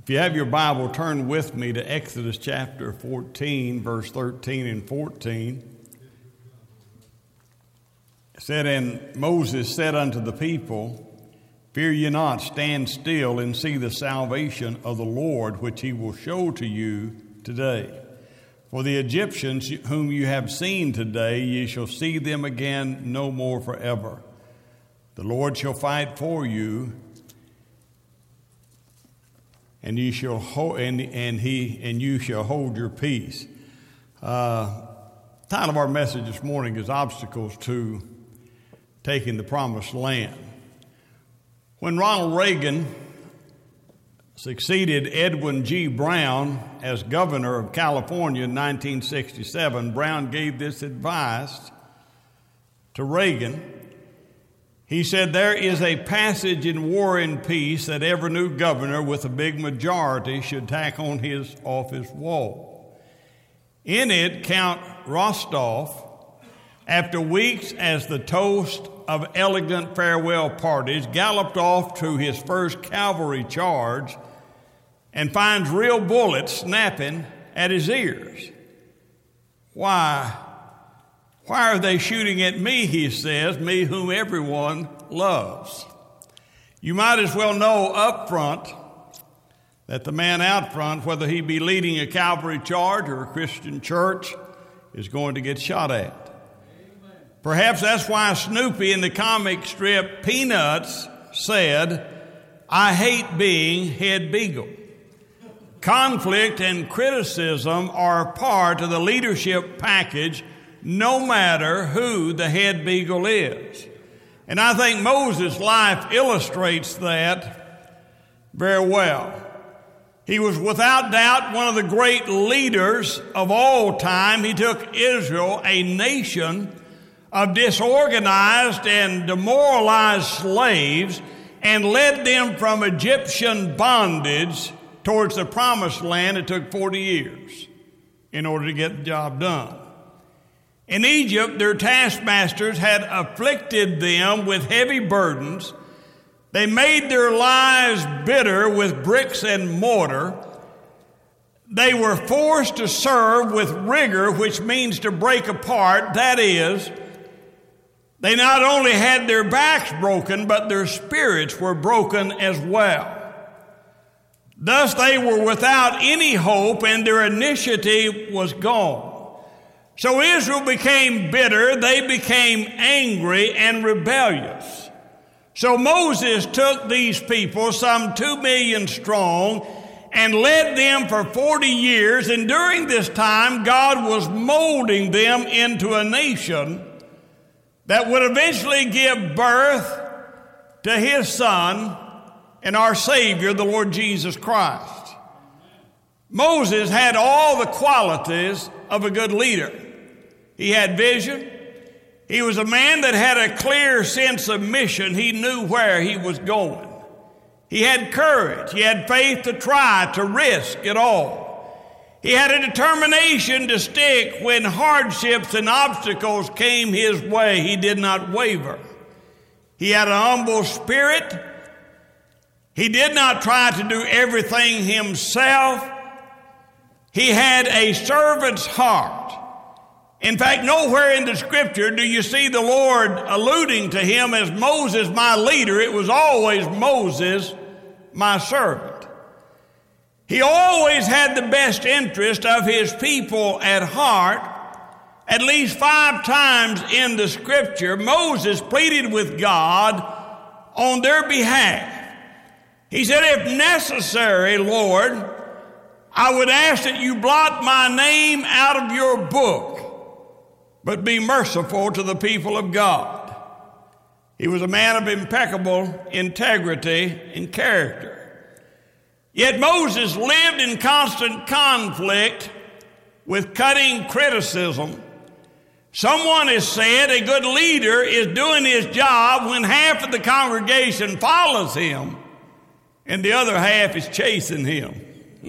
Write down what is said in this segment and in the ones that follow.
If you have your Bible, turn with me to Exodus chapter 14, verse 13 and 14. It said, "And Moses said unto the people, Fear ye not, stand still and see the salvation of the Lord, which he will show to you today. For the Egyptians whom you have seen today, ye shall see them again no more forever. The Lord shall fight for you, and you shall hold your peace." Title of our message this morning is Obstacles to Taking the Promised Land. When Ronald Reagan succeeded Edwin G. Brown as governor of California in 1967, Brown gave this advice to Reagan. He said, "There is a passage in War and Peace that every new governor with a big majority should tack on his office wall. In it, Count Rostov, after weeks as the toast of elegant farewell parties, galloped off to his first cavalry charge and finds real bullets snapping at his ears. Why are they shooting at me, he says, me whom everyone loves?" You might as well know up front that the man out front, whether he be leading a cavalry charge or a Christian church, is going to get shot at. Amen. Perhaps that's why Snoopy in the comic strip Peanuts said, "I hate being head beagle." Conflict and criticism are part of the leadership package, no matter who the head beagle is. And I think Moses' life illustrates that very well. He was without doubt one of the great leaders of all time. He took Israel, a nation of disorganized and demoralized slaves, and led them from Egyptian bondage towards the promised land. It took 40 years in order to get the job done. In Egypt, their taskmasters had afflicted them with heavy burdens. They made their lives bitter with bricks and mortar. They were forced to serve with rigor, which means to break apart. That is, they not only had their backs broken, but their spirits were broken as well. Thus, they were without any hope, and their initiative was gone. So Israel became bitter, they became angry and rebellious. So Moses took these people, some 2 million strong, and led them for 40 years. And during this time, God was molding them into a nation that would eventually give birth to his Son and our Savior, the Lord Jesus Christ. Moses had all the qualities of a good leader. He had vision. He was a man that had a clear sense of mission. He knew where he was going. He had courage. He had faith to try, to risk it all. He had a determination to stick when hardships and obstacles came his way. He did not waver. He had an humble spirit. He did not try to do everything himself. He had a servant's heart. In fact, nowhere in the scripture do you see the Lord alluding to him as Moses, my leader. It was always Moses, my servant. He always had the best interest of his people at heart. At least 5 times in the scripture, Moses pleaded with God on their behalf. He said, "If necessary, Lord, I would ask that you blot my name out of your book, but be merciful to the people of God." He was a man of impeccable integrity and character. Yet Moses lived in constant conflict with cutting criticism. Someone has said a good leader is doing his job when half of the congregation follows him and the other half is chasing him.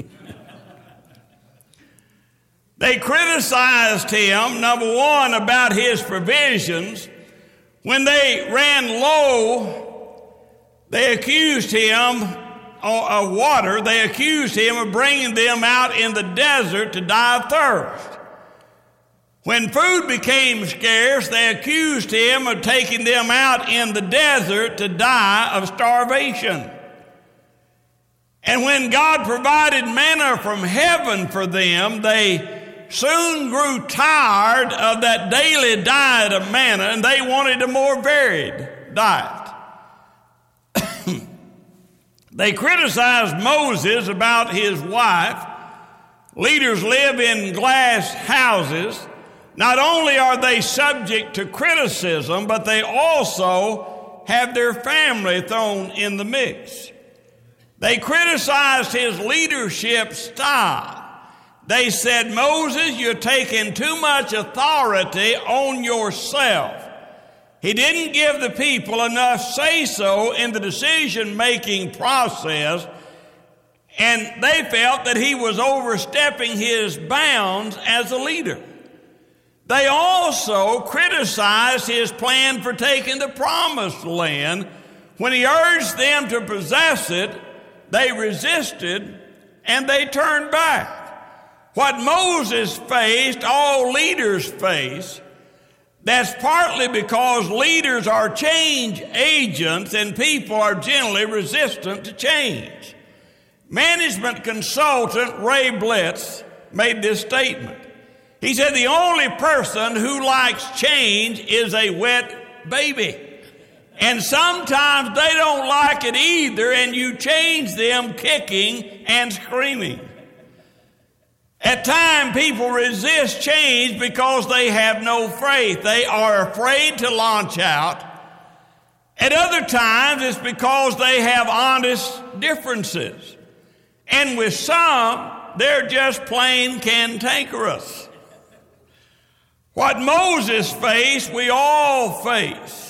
They criticized him, number one, about his provisions. When they ran low, they accused him of water, they accused him of bringing them out in the desert to die of thirst. When food became scarce, they accused him of taking them out in the desert to die of starvation. And when God provided manna from heaven for them, they soon grew tired of that daily diet of manna, and they wanted a more varied diet. They criticized Moses about his wife. Leaders live in glass houses. Not only are they subject to criticism, but they also have their family thrown in the mix. They criticized his leadership style. They said, Moses, you're taking too much authority on yourself. He didn't give the people enough say-so in the decision-making process, and they felt that he was overstepping his bounds as a leader. They also criticized his plan for taking the promised land. When he urged them to possess it, they resisted and they turned back. What Moses faced, all leaders face. That's partly because leaders are change agents and people are generally resistant to change. Management consultant Ray Blitz made this statement. He said, the only person who likes change is a wet baby. And sometimes they don't like it either, and you change them kicking and screaming. At times, people resist change because they have no faith. They are afraid to launch out. At other times, it's because they have honest differences. And with some, they're just plain cantankerous. What Moses faced, we all face.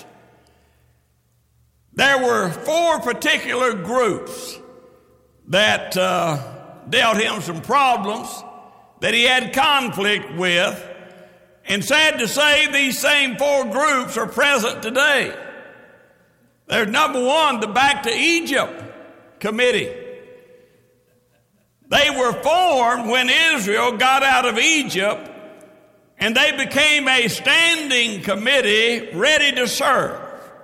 There were 4 particular groups that dealt him some problems that he had conflict with. And sad to say, these same 4 groups are present today. There's number 1, the Back to Egypt Committee. They were formed when Israel got out of Egypt, and they became a standing committee ready to serve.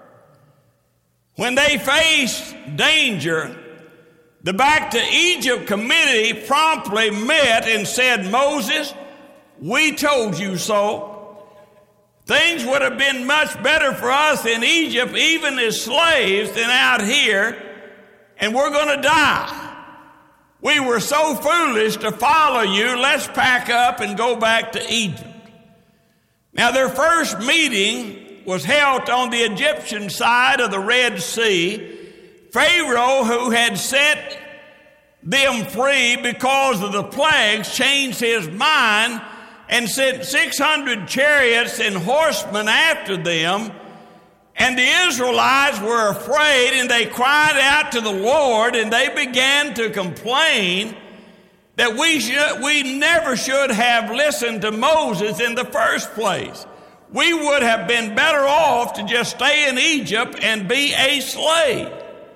When they faced danger, the Back to Egypt Committee promptly met and said, Moses, we told you so. Things would have been much better for us in Egypt, even as slaves, than out here, and we're going to die. We were so foolish to follow you. Let's pack up and go back to Egypt. Now, their first meeting was held on the Egyptian side of the Red Sea. Pharaoh, who had set them free because of the plagues, changed his mind and sent 600 chariots and horsemen after them. And the Israelites were afraid, and they cried out to the Lord, and they began to complain that we never should have listened to Moses in the first place. We would have been better off to just stay in Egypt and be a slave.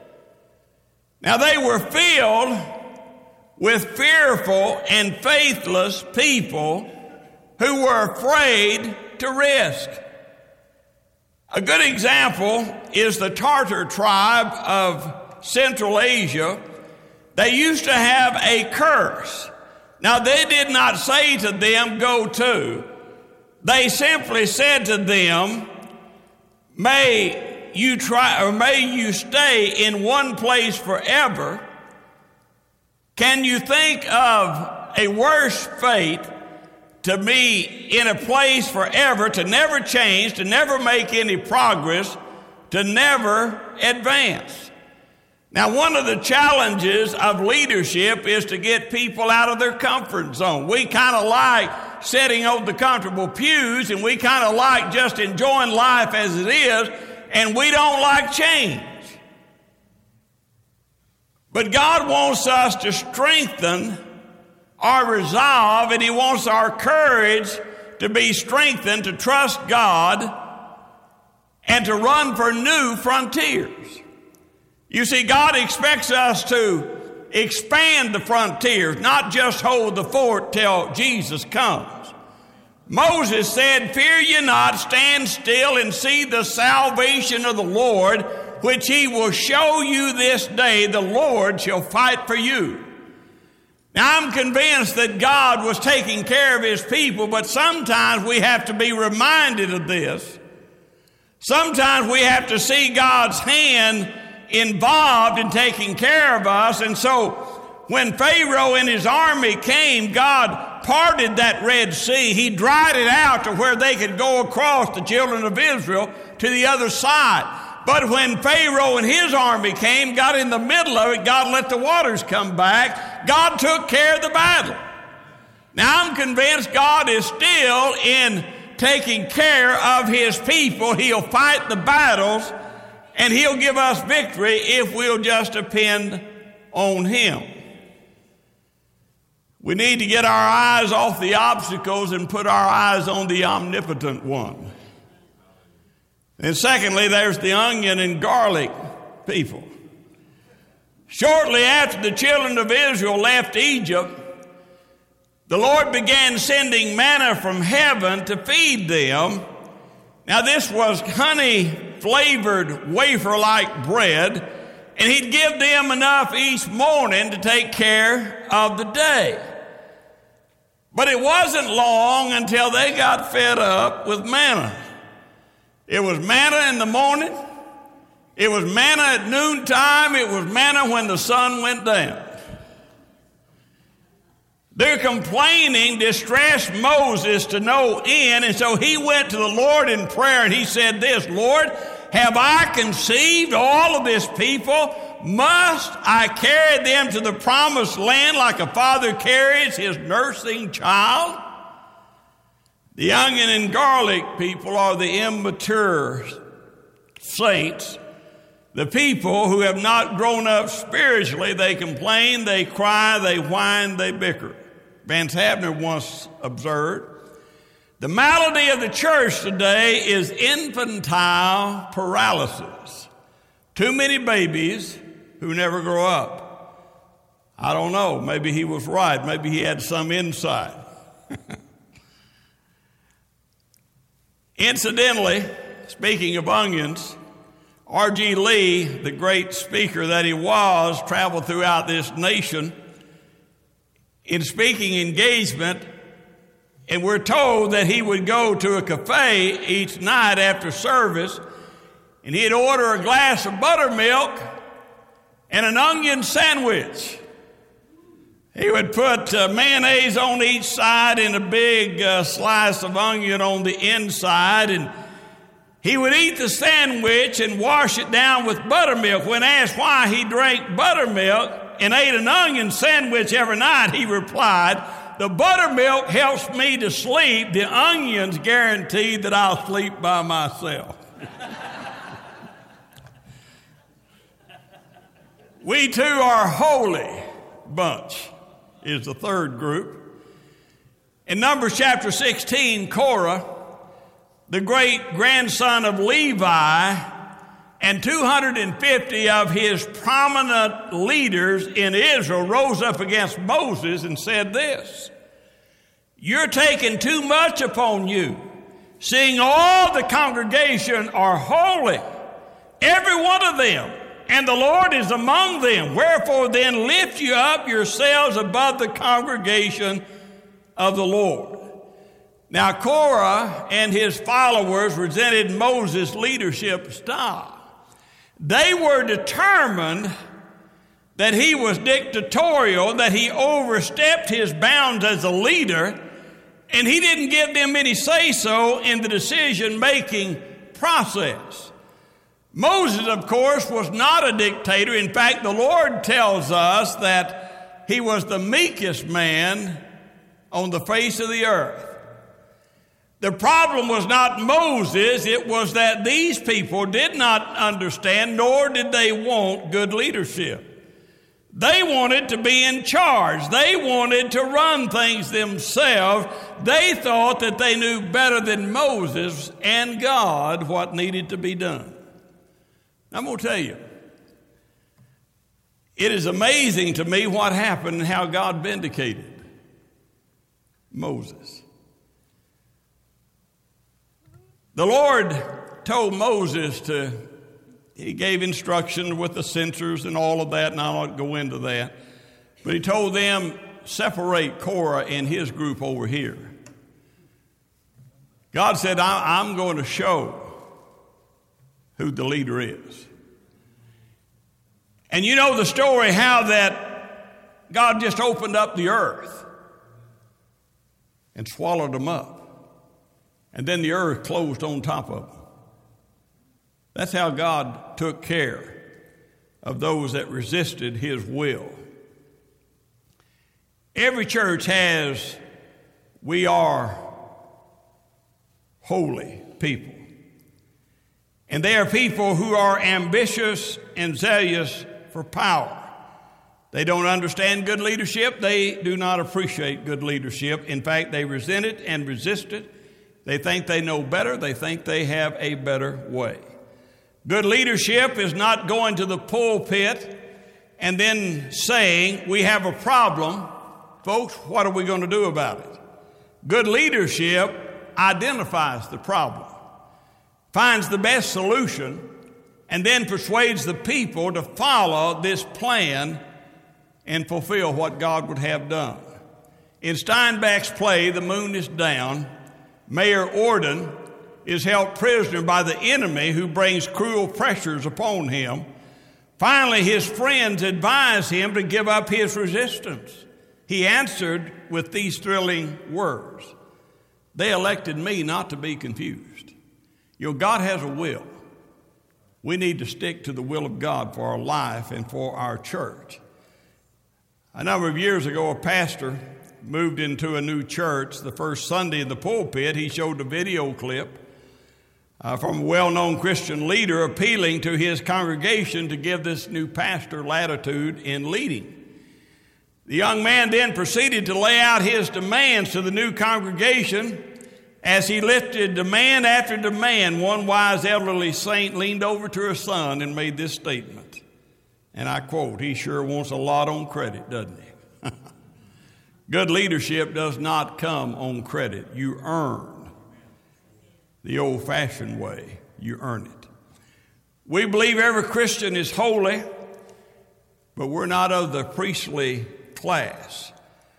Now they were filled with fearful and faithless people who were afraid to risk. A good example is the Tartar tribe of Central Asia. They used to have a curse. Now, they did not say to them, go to. They simply said to them, may you stay in one place forever. Can you think of a worse fate to be in a place forever, to never change, to never make any progress, to never advance? Now, one of the challenges of leadership is to get people out of their comfort zone. We kind of like sitting on the comfortable pews, and we kind of like just enjoying life as it is, and we don't like change. But God wants us to strengthen our resolve, and He wants our courage to be strengthened, to trust God, and to run for new frontiers. You see, God expects us to expand the frontiers, not just hold the fort till Jesus comes. Moses said, "Fear ye not, stand still and see the salvation of the Lord, which he will show you this day. The Lord shall fight for you." Now, I'm convinced that God was taking care of his people, but sometimes we have to be reminded of this. Sometimes we have to see God's hand involved in taking care of us. And so when Pharaoh and his army came, God parted that Red Sea. He dried it out to where they could go across, the children of Israel, to the other side. But when Pharaoh and his army came, got in the middle of it, God let the waters come back. God took care of the battle. Now, I'm convinced God is still in taking care of his people. He'll fight the battles, and he'll give us victory if we'll just depend on him. We need to get our eyes off the obstacles and put our eyes on the omnipotent one. And secondly, there's the onion and garlic people. Shortly after the children of Israel left Egypt, the Lord began sending manna from heaven to feed them. Now, this was honey-flavored wafer-like bread, and he'd give them enough each morning to take care of the day. But it wasn't long until they got fed up with manna. It was manna in the morning. It was manna at noontime. It was manna when the sun went down. Their complaining distressed Moses to no end, and so he went to the Lord in prayer, and he said this, "Lord, have I conceived all of this people? Must I carry them to the promised land like a father carries his nursing child?" The onion and garlic people are the immature saints, the people who have not grown up spiritually. They complain, they cry, they whine, they bicker. Vance Havner once observed, the malady of the church today is infantile paralysis. Too many babies who never grow up. I don't know. Maybe he was right. Maybe he had some insight. Incidentally, speaking of onions, R.G. Lee, the great speaker that he was, traveled throughout this nation in speaking engagement, and we're told that he would go to a cafe each night after service, and he'd order a glass of buttermilk and an onion sandwich. He would put mayonnaise on each side and a big slice of onion on the inside, and he would eat the sandwich and wash it down with buttermilk. When asked why he drank buttermilk and ate an onion sandwich every night, he replied, "The buttermilk helps me to sleep. The onions guarantee that I'll sleep by myself." We too are a holy bunch, is the third group. In Numbers chapter 16, Korah, the great grandson of Levi, and 250 of his prominent leaders in Israel rose up against Moses and said this, "You're taking too much upon you, seeing all the congregation are holy, every one of them, and the Lord is among them. Wherefore then lift you up yourselves above the congregation of the Lord." Now Korah and his followers resented Moses' leadership style. They were determined that he was dictatorial, that he overstepped his bounds as a leader, and he didn't give them any say-so in the decision-making process. Moses, of course, was not a dictator. In fact, the Lord tells us that he was the meekest man on the face of the earth. The problem was not Moses, it was that these people did not understand, nor did they want good leadership. They wanted to be in charge. They wanted to run things themselves. They thought that they knew better than Moses and God what needed to be done. I'm going to tell you, It is amazing to me what happened and how God vindicated Moses. The Lord told Moses he gave instructions with the censers and all of that, and I'll not go into that. But he told them, separate Korah and his group over here. God said, I'm going to show who the leader is. And you know the story how that God just opened up the earth and swallowed them up. And then the earth closed on top of them. That's how God took care of those that resisted his will. Every church has, we are holy people. And they are people who are ambitious and zealous for power. They don't understand good leadership. They do not appreciate good leadership. In fact, they resent it and resist it. They think they know better. They think they have a better way. Good leadership is not going to the pulpit and then saying, we have a problem. Folks, what are we going to do about it? Good leadership identifies the problem, finds the best solution, and then persuades the people to follow this plan and fulfill what God would have done. In Steinbeck's play, The Moon is Down, Mayor Orden is held prisoner by the enemy who brings cruel pressures upon him. Finally, his friends advise him to give up his resistance. He answered with these thrilling words, they elected me not to be confused. You know, God has a will. We need to stick to the will of God for our life and for our church. A number of years ago, a pastor moved into a new church. The first Sunday in the pulpit, he showed a video clip from a well-known Christian leader appealing to his congregation to give this new pastor latitude in leading. The young man then proceeded to lay out his demands to the new congregation. As he lifted demand after demand, one wise elderly saint leaned over to her son and made this statement. And I quote, he sure wants a lot on credit, doesn't he? Good leadership does not come on credit. You earn the old-fashioned way. You earn it. We believe every Christian is holy, but we're not of the priestly class.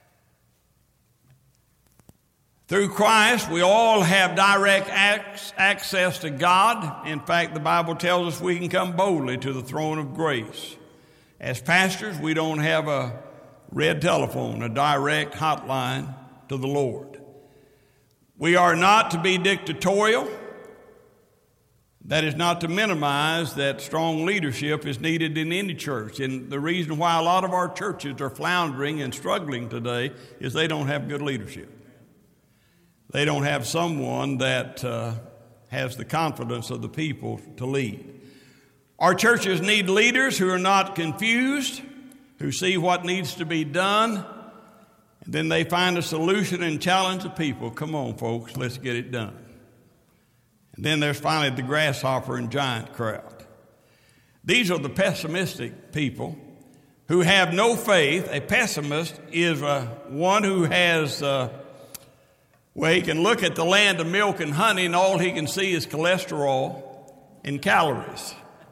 Through Christ, we all have direct access to God. In fact, the Bible tells us we can come boldly to the throne of grace. As pastors, we don't have a red telephone, a direct hotline to the Lord. We are not to be dictatorial. That is not to minimize that strong leadership is needed in any church. And the reason why a lot of our churches are floundering and struggling today is they don't have good leadership. They don't have someone that has the confidence of the people to lead. Our churches need leaders who are not confused, who see what needs to be done, and then they find a solution and challenge the people. Come on, folks, let's get it done. And then there's finally the grasshopper and giant crowd. These are the pessimistic people who have no faith. A pessimist is one who has, he can look at the land of milk and honey and all he can see is cholesterol and calories.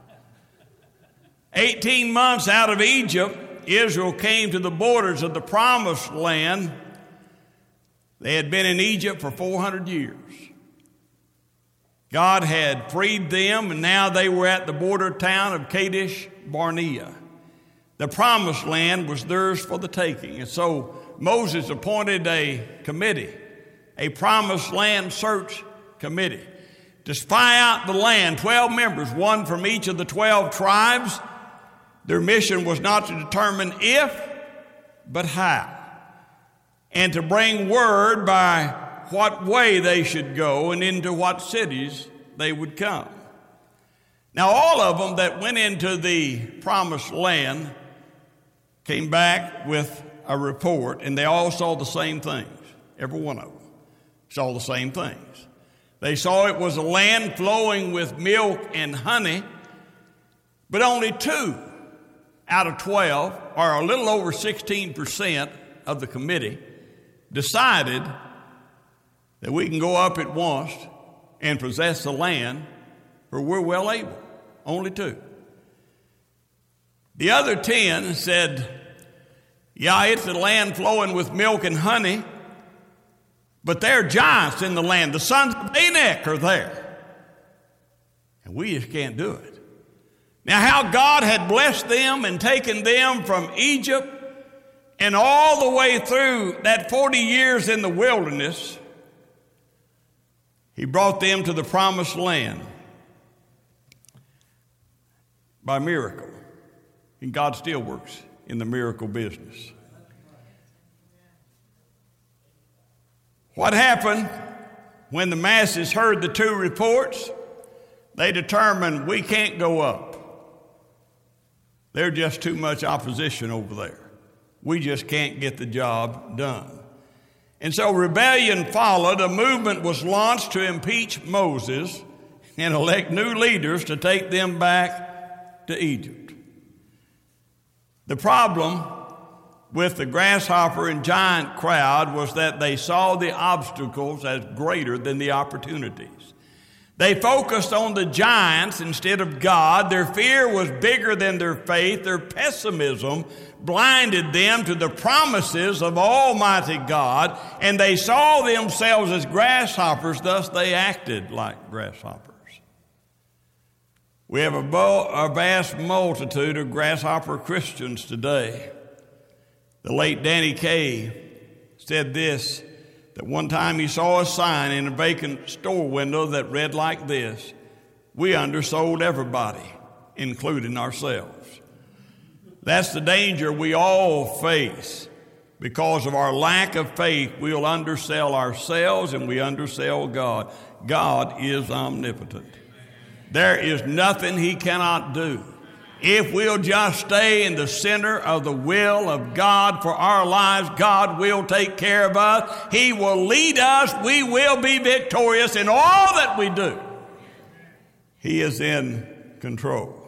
18 months out of Egypt, Israel came to the borders of the promised land. They had been in Egypt for 400 years. God had freed them, and now they were at the border town of Kadesh Barnea. The promised land was theirs for the taking. And so Moses appointed a committee, a promised land search committee, to spy out the land, 12 members, one from each of the 12 tribes. Their mission was not to determine if, but how, and to bring word by what way they should go and into what cities they would come. Now, all of them that went into the promised land came back with a report, and they all saw the same things. Every one of them saw the same things. They saw it was a land flowing with milk and honey, but only two out of 12, or a little over 16% of the committee, decided that we can go up at once and possess the land, for we're well able. Only 2. The other 10 said, yeah, it's the land flowing with milk and honey, but there are giants in the land. The sons of Anak are there. And we just can't do it. Now, how God had blessed them and taken them from Egypt and all the way through that 40 years in the wilderness, He brought them to the promised land by miracle. And God still works in the miracle business. What happened when the masses heard the 2 reports? They determined we can't go up. There's just too much opposition over there. We just can't get the job done. And so rebellion followed. A movement was launched to impeach Moses and elect new leaders to take them back to Egypt. The problem with the grasshopper and giant crowd was that they saw the obstacles as greater than the opportunities. They focused on the giants instead of God. Their fear was bigger than their faith. Their pessimism blinded them to the promises of Almighty God, and they saw themselves as grasshoppers, thus they acted like grasshoppers. We have a vast multitude of grasshopper Christians today. The late Danny Kaye said this, that one time he saw a sign in a vacant store window that read like this: we undersold everybody, including ourselves. That's the danger we all face. Because of our lack of faith, we'll undersell ourselves and we undersell God. God is omnipotent. There is nothing He cannot do. If we'll just stay in the center of the will of God for our lives, God will take care of us. He will lead us. We will be victorious in all that we do. He is in control.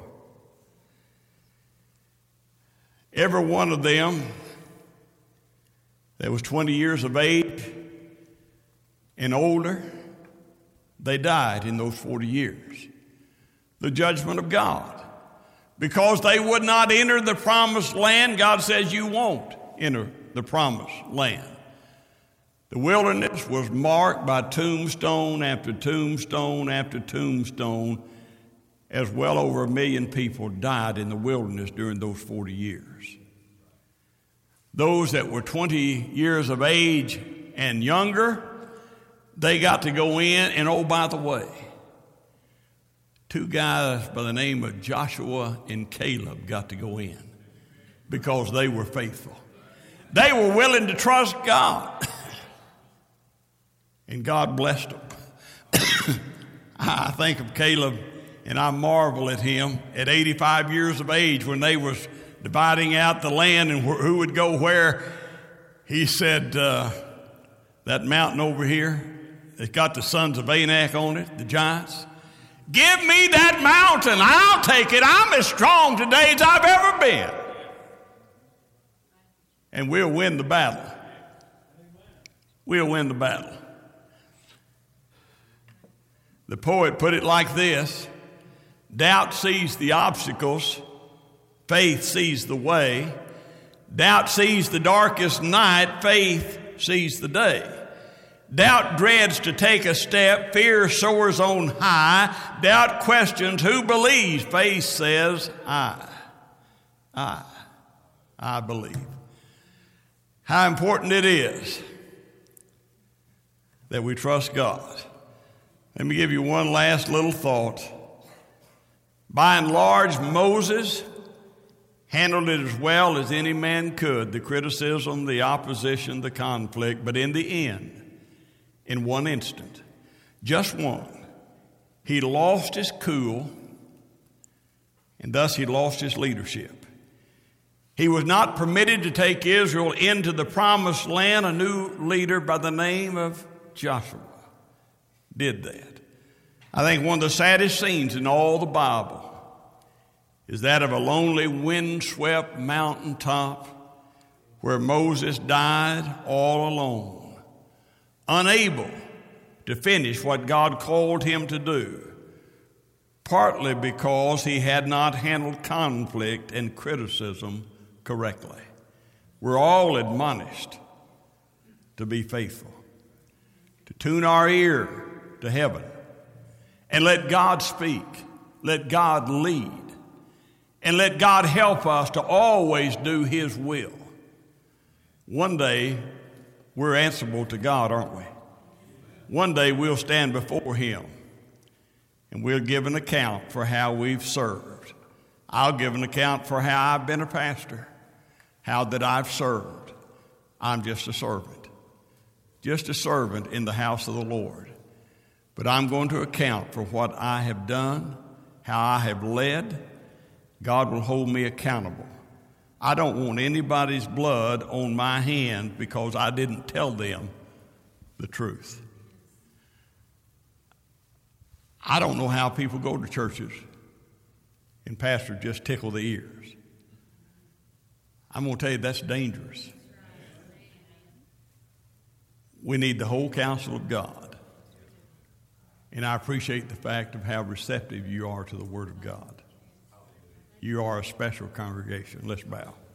Every one of them that was 20 years of age and older, they died in those 40 years. The judgment of God. Because they would not enter the promised land, God says you won't enter the promised land. The wilderness was marked by tombstone after tombstone after tombstone, as well over 1 million people died in the wilderness during those 40 years. Those that were 20 years of age and younger, they got to go in, and oh, by the way, 2 guys by the name of Joshua and Caleb got to go in because they were faithful. They were willing to trust God. And God blessed them. I think of Caleb and I marvel at him at 85 years of age when they was dividing out the land and who would go where. He said, that mountain over here, it's got the sons of Anak on it, the giants. Give me that mountain. I'll take it. I'm as strong today as I've ever been. And we'll win the battle. We'll win the battle. The poet put it like this: doubt sees the obstacles, faith sees the way. Doubt sees the darkest night, faith sees the day. Doubt dreads to take a step, fear soars on high. Doubt questions who believes, faith says, I believe. How important it is that we trust God. Let me give you one last little thought. By and large, Moses handled it as well as any man could, the criticism, the opposition, the conflict, but in the end, in one instant, just one, he lost his cool, and thus he lost his leadership. He was not permitted to take Israel into the promised land. A new leader by the name of Joshua did that. I think one of the saddest scenes in all the Bible is that of a lonely, windswept mountaintop where Moses died all alone, unable to finish what God called him to do, partly because he had not handled conflict and criticism correctly. We're all admonished to be faithful, to tune our ear to heaven, and let God speak, let God lead, and let God help us to always do His will. One day, we're answerable to God, aren't we? One day, we'll stand before Him, and we'll give an account for how we've served. I'll give an account for how I've been a pastor, how that I've served. I'm just a servant in the house of the Lord. But I'm going to account for what I have done, how I have led. God will hold me accountable. I don't want anybody's blood on my hands because I didn't tell them the truth. I don't know how people go to churches and pastors just tickle the ears. I'm going to tell you that's dangerous. We need the whole counsel of God. And I appreciate the fact of how receptive you are to the Word of God. You are a special congregation. Let's bow.